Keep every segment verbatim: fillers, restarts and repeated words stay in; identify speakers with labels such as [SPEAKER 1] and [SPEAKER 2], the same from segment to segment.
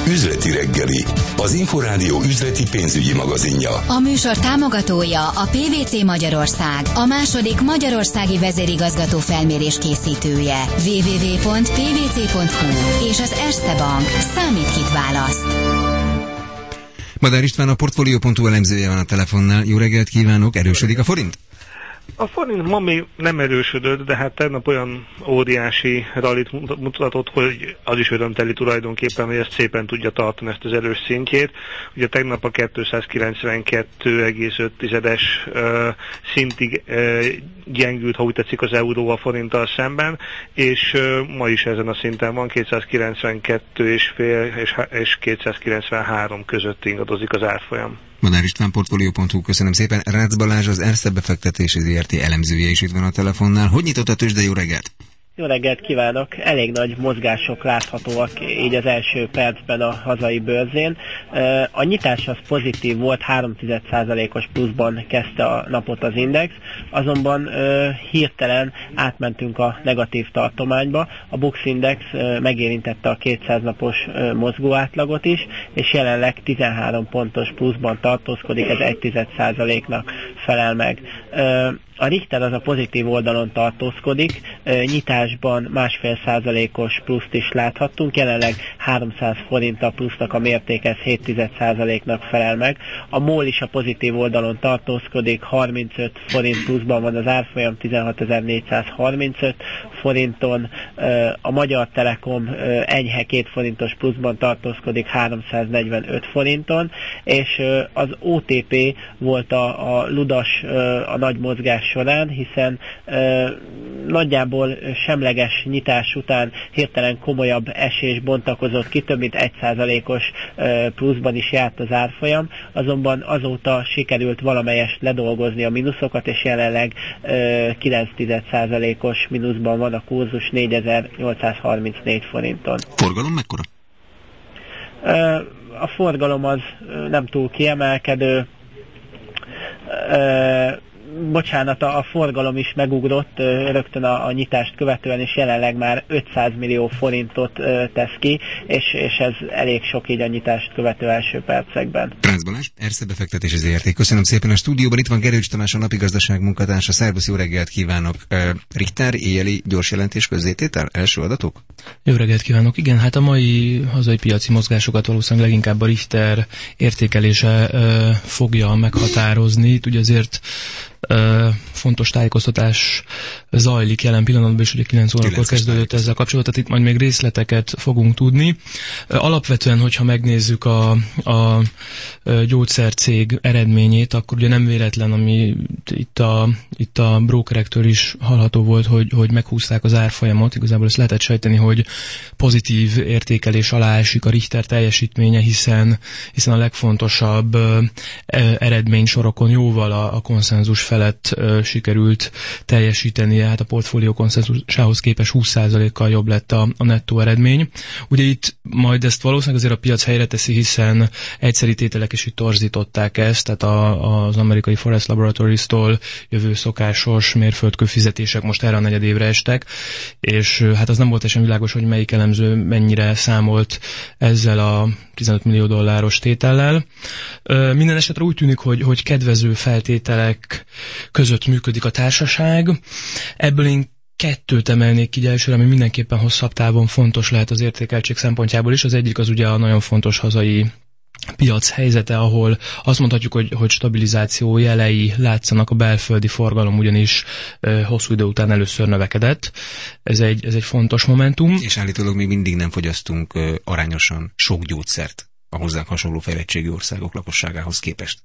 [SPEAKER 1] Üzleti reggeli, az Inforádió üzleti pénzügyi magazinja.
[SPEAKER 2] A műsor támogatója a pé vé cé Magyarország, a második magyarországi vezérigazgató felmérés készítője. double-u double-u double-u pont pé vé cé pont hú és az Erste Bank. Számít, kit választ.
[SPEAKER 3] Madár István, a Portfolio pont hu elemzője van a telefonnál. Jó reggelt kívánok, erősödik a forint?
[SPEAKER 4] A forint ma még nem erősödött, de hát tegnap olyan óriási rallit mutatott, hogy az is örömteli tulajdonképpen, hogy ezt szépen tudja tartani, ezt az erős szintjét. Ugye tegnap a kétszázkilencvenkettő egész öt uh, szintig uh, gyengült, ha úgy tetszik, az euró a forinttal szemben, és uh, ma is ezen a szinten van, kétszázkilencvenkettő egész öt és, és kétszázkilencvenhárom között ingadozik az árfolyam.
[SPEAKER 3] Madár István, Portfolio pont hu, köszönöm szépen. Rácz Balázs, az Erste befektetési zé er té elemzője is itt van a telefonnál. Hogy nyitott a tőzsde? Jó reggelt!
[SPEAKER 5] Jó reggelt kívánok! Elég nagy mozgások láthatóak így az első percben a hazai bőrzén. A nyitás az pozitív volt, három egész egy százalékos pluszban kezdte a napot az index, azonban hirtelen átmentünk a negatív tartományba. A Bux Index megérintette a kétszáz napos mozgóátlagot is, és jelenleg tizenhárom pontos pluszban tartózkodik, ez egy egész egy százaléknak felel meg. A Richter az a pozitív oldalon tartózkodik, nyitásban másfél százalékos pluszt is láthattunk, jelenleg háromszáz forint a plusznak a mértéke, ez hét egész egy százaléknak felel meg. A MOL is a pozitív oldalon tartózkodik, harmincöt forint pluszban van az árfolyam, tizenhatezer-négyszázharmincöt forinton, a Magyar Telekom enyhe két forintos pluszban tartózkodik, háromszáznegyvenöt forinton, és az o té pé volt a, a ludas, a nagy mozgás során, hiszen ö, nagyjából semleges nyitás után hirtelen komolyabb esés bontakozott ki, több mint egy százalékos ö, pluszban is járt az árfolyam, azonban azóta sikerült valamelyest ledolgozni a mínuszokat, és jelenleg ö, kilenc egész egy százalékos mínuszban van a kurzus, négyezer-nyolcszázharmincnégy forinton.
[SPEAKER 3] Forgalom mekkora?
[SPEAKER 5] Ö, a forgalom az nem túl kiemelkedő, ö, bocsánat, a, a forgalom is megugrott ö, rögtön a, a nyitást követően, és jelenleg már ötszáz millió forintot ö, tesz ki, és, és ez elég sok így a nyitást követő első percekben.
[SPEAKER 3] Rácz Balázs, Erste befektetési zé er té. Köszönöm szépen a stúdióban. Itt van Gerőcs Tamás, a napigazdaság munkatársa. Szervusz, jó reggelt kívánok. Richter, éjjeli gyors jelentés közzététel, első adatok?
[SPEAKER 6] Jó reggelt kívánok. Igen, hát a mai hazai piaci mozgásokat valószínűleg leginkább a Richter értékelése ö, fogja meghatározni. Itt ugye azért Uh, fontos tájékoztatás zajlik jelen pillanatban, és ugye kilenc órakor kezdődött ezzel kapcsolatban, tehát itt majd még részleteket fogunk tudni. Uh, alapvetően, hogyha megnézzük a, a, a gyógyszercég eredményét, akkor ugye nem véletlen, ami itt a, itt a brokerektől is hallható volt, hogy, hogy meghúzták az árfolyamot. Igazából ezt lehetett sejteni, hogy pozitív értékelés alá esik a Richter teljesítménye, hiszen, hiszen a legfontosabb uh, eredménysorokon jóval a, a konszenzus felett uh, sikerült teljesítenie, hát a portfólió konszenzusához képest húsz százalékkal jobb lett a, a nettó eredmény. Ugye itt majd ezt valószínűleg azért a piac helyre teszi, hiszen egyszeri tételek is itt torzították ezt, tehát a, az amerikai Forest Laboratories-tól jövő szokásos mérföldkő fizetések most erre a negyedévre estek, és uh, hát az nem volt teljesen világos, hogy melyik elemző mennyire számolt ezzel a tizenöt millió dolláros tétellel. Uh, minden esetre úgy tűnik, hogy, hogy kedvező feltételek között működik a társaság. Ebből én kettőt emelnék ki elsőre, ami mindenképpen hosszabb távon fontos lehet az értékeltség szempontjából is. Az egyik az ugye a nagyon fontos hazai piac helyzete, ahol azt mondhatjuk, hogy, hogy stabilizáció jelei látszanak, a belföldi forgalom ugyanis e, hosszú idő után először növekedett. Ez egy, ez egy fontos momentum.
[SPEAKER 3] És állítólag még mindig nem fogyasztunk e, arányosan sok gyógyszert a hozzánk hasonló fejlettségű országok lakosságához képest.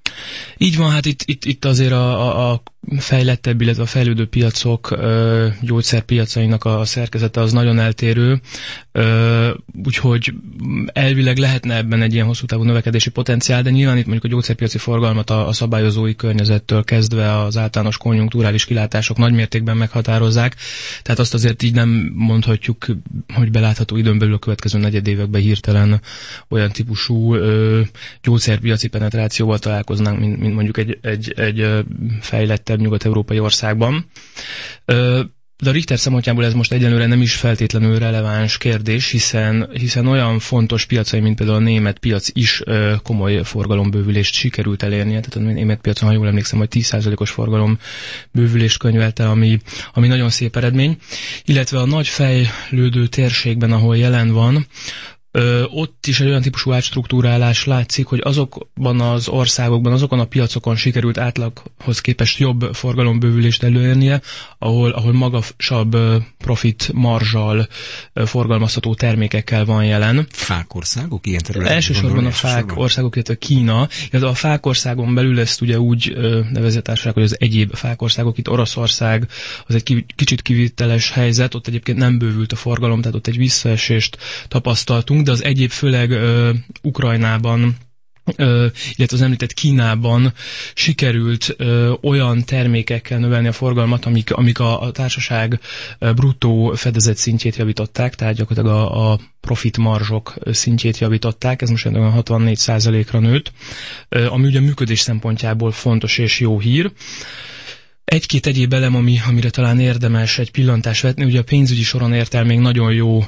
[SPEAKER 6] Így van, hát itt, itt, itt azért a, a fejlettebb, illetve a fejlődő piacok ö, gyógyszerpiacainak a szerkezete az nagyon eltérő, ö, úgyhogy elvileg lehetne ebben egy ilyen hosszú távú növekedési potenciál, de nyilván itt mondjuk a gyógyszerpiaci forgalmat a, a szabályozói környezettől kezdve az általános konjunkturális kilátások nagymértékben meghatározzák, tehát azt azért így nem mondhatjuk, hogy belátható időn belül a következő negyedévekben hirtelen olyan típusú ö, gyógyszerpiaci penetrációval találkoznánk, mint, mint mondjuk egy, egy, egy fejlettebb nyugat-európai országban. Ö, de a Richter szempontjából ez most egyenlőre nem is feltétlenül releváns kérdés, hiszen, hiszen olyan fontos piacai, mint például a német piac is ö, komoly forgalombővülést sikerült elérnie. Tehát a német piacon, ha jól emlékszem, hogy tíz százalékos forgalombővülést könyvelte, ami, ami nagyon szép eredmény. Illetve a nagy fejlődő térségben, ahol jelen van, Ö, ott is egy olyan típusú átstruktúrálás látszik, hogy azokban az országokban, azokon a piacokon sikerült átlaghoz képest jobb forgalombővülést előérnie, ahol, ahol magasabb profit marzsal forgalmazható termékekkel van jelen.
[SPEAKER 3] Fák országok ilyen területen?
[SPEAKER 6] Elsősorban a fák elsősorban? országok, illetve Kína, illetve a fák országon belül ezt ugye úgy nevezett társaság, hogy az egyéb fák országok, itt Oroszország, az egy kicsit kivételes helyzet, ott egyébként nem bővült a forgalom, tehát ott egy visszaesést tapasztaltunk, de az egyéb főleg ö, Ukrajnában, ö, illetve az említett Kínában sikerült ö, olyan termékekkel növelni a forgalmat, amik, amik a, a társaság bruttó fedezet szintjét javították, tehát gyakorlatilag a, a profit marzsok szintjét javították, ez most olyan hatvannégy százalékra nőtt, ö, ami ugye működés szempontjából fontos és jó hír. Egy-két egyéb elem, ami, amire talán érdemes egy pillantást vetni, ugye a pénzügyi soron ért el még nagyon jó,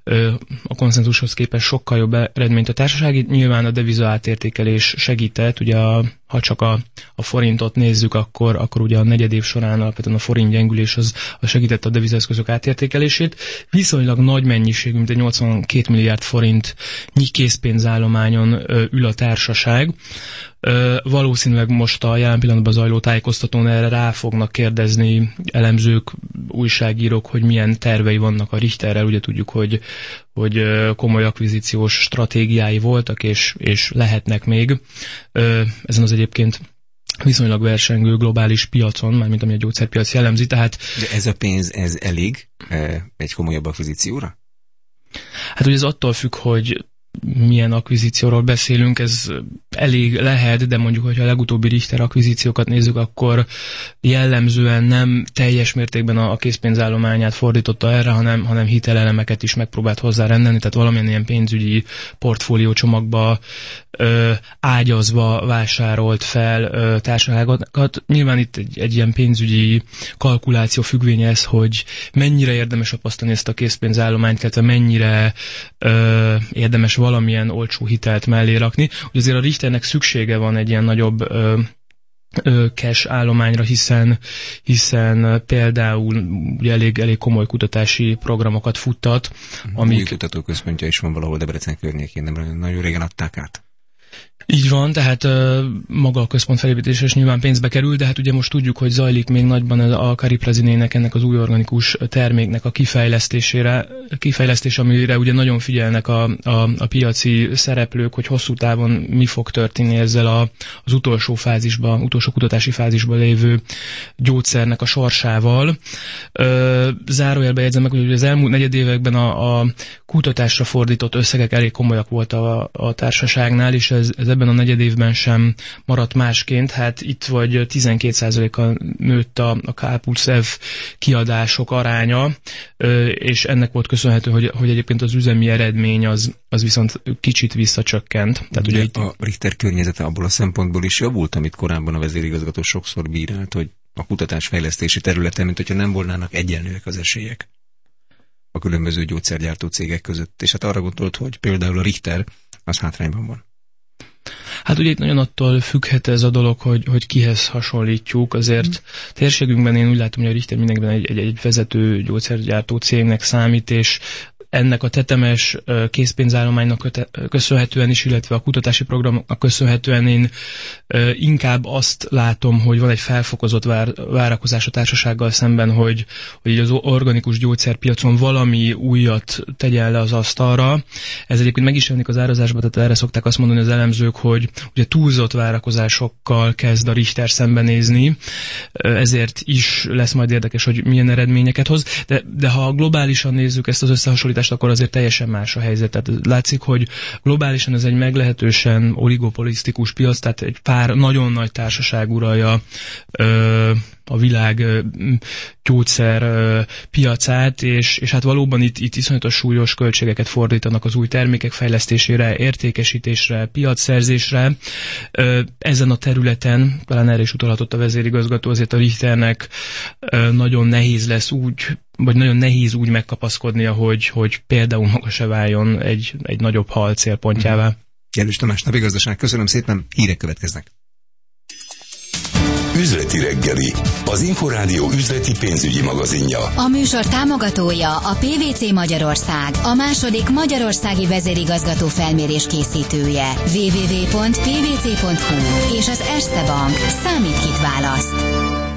[SPEAKER 6] a konszenzushoz képest sokkal jobb eredményt a társaság. Itt nyilván a deviza átértékelés segített, ugye a, ha csak a, a forintot nézzük, akkor, akkor ugye a negyedév során alapvetően a forint gyengülés az, az segített a devizaeszközök átértékelését. Viszonylag nagy mennyiségű, mint egy nyolcvankét milliárd forintnyi készpénzállományon ül a társaság. Valószínűleg most a jelen pillanatban zajló tájékoztatón erre rá fognak kérdezni elemzők, újságírók, hogy milyen tervei vannak a Richterrel. Ugye tudjuk, hogy, hogy komoly akvizíciós stratégiái voltak, és, és lehetnek még. Ezen az egyébként viszonylag versengő globális piacon, mármint ami a gyógyszerpiac jellemzi. Tehát,
[SPEAKER 3] de ez a pénz, ez elég egy komolyabb akvizícióra?
[SPEAKER 6] Hát ugye ez attól függ, hogy milyen akvizícióról beszélünk, ez elég lehet, de mondjuk, hogyha a legutóbbi Richter akvizíciókat nézzük, akkor jellemzően nem teljes mértékben a készpénzállományát fordította erre, hanem, hanem hitelelemeket is megpróbált hozzárendelni, tehát valamilyen ilyen pénzügyi portfóliócsomagba ö, ágyazva vásárolt fel ö, társaságokat. Nyilván itt egy, egy ilyen pénzügyi kalkuláció függvénye ez, hogy mennyire érdemes apasztani ezt a készpénzállományt, illetve mennyire ö, érdemes valamilyen olcsó hitelt mellé rakni. Ugye azért a Richternek szüksége van egy ilyen nagyobb ö, ö, cash állományra, hiszen, hiszen például ugye elég, elég komoly kutatási programokat futtat.
[SPEAKER 3] Amik... Új kutatóközpontja is van valahol Debrecen környékén, nem nagyon régen adták át.
[SPEAKER 6] Így van, tehát uh, maga a központ felépítése is nyilván pénzbe kerül, de hát ugye most tudjuk, hogy zajlik még nagyban a Cariprazinének, ennek az új organikus terméknek a kifejlesztésére, kifejlesztés, amire ugye nagyon figyelnek a, a, a piaci szereplők, hogy hosszú távon mi fog történni ezzel a, az utolsó fázisban, utolsó kutatási fázisban lévő gyógyszernek a sorsával. Uh, zárójelbe jegyzem meg, hogy az elmúlt negyedévekben a, a kutatásra fordított összegek elég komolyak voltak a, a társaságnál, és ez, ez ebben a negyedévben sem maradt másként. Hát itt vagy tizenkét százalékkal nőtt a, a Kápulszev kiadások aránya, és ennek volt köszönhető, hogy, hogy egyébként az üzemi eredmény az, az viszont kicsit visszacsökkent. Tehát ugye itt...
[SPEAKER 3] A Richter környezete abból a szempontból is javult, amit korábban a vezérigazgató sokszor bírált, hogy a kutatásfejlesztési területen, mint hogyha nem volnának egyenlőek az esélyek a különböző gyógyszergyártó cégek között. És hát arra gondolt, hogy például a Richter az hátrányban van.
[SPEAKER 6] Hát ugye itt nagyon attól függhet ez a dolog, hogy, hogy kihez hasonlítjuk. Azért mm. térségünkben én úgy látom, hogy a Richter mindenkiben egy, egy, egy vezető gyógyszergyártó cégnek számít, és ennek a tetemes készpénzállománynak köszönhetően is, illetve a kutatási programnak köszönhetően én inkább azt látom, hogy van egy felfokozott vár, várakozás a társasággal szemben, hogy, hogy az organikus gyógyszerpiacon valami újat tegyen le az asztalra. Ez egyébként meg is jelenik az árazásban, tehát erre szokták azt mondani az elemzők, hogy ugye túlzott várakozásokkal kezd a Richter szembenézni, ezért is lesz majd érdekes, hogy milyen eredményeket hoz. De, de ha globálisan nézzük ezt az összehasonlítást, akkor azért teljesen más a helyzet. Tehát látszik, hogy globálisan ez egy meglehetősen oligopolisztikus piac, tehát egy pár nagyon nagy társaság uralja ö, a világ ö, gyógyszer ö, piacát, és, és hát valóban itt, itt iszonyatos súlyos költségeket fordítanak az új termékek fejlesztésére, értékesítésre, piacszerzésre. Ö, ezen a területen, talán erre is utalhatott a vezérigazgató, azért a Richternek ö, nagyon nehéz lesz úgy vagy nagyon nehéz úgy megkapaszkodnia, hogy, hogy például maga se váljon egy, egy nagyobb hal célpontjává.
[SPEAKER 3] Jelős Tamás, Navigazdaság, köszönöm szépen, hírek következnek.
[SPEAKER 1] Üzleti reggeli, az Inforádió üzleti pénzügyi magazinja.
[SPEAKER 2] A műsor támogatója a pé vé cé Magyarország, a második magyarországi vezérigazgató felmérés készítője. double-u double-u double-u pont pé vé cé pont hú és az Erste Bank. Számít, kit választ.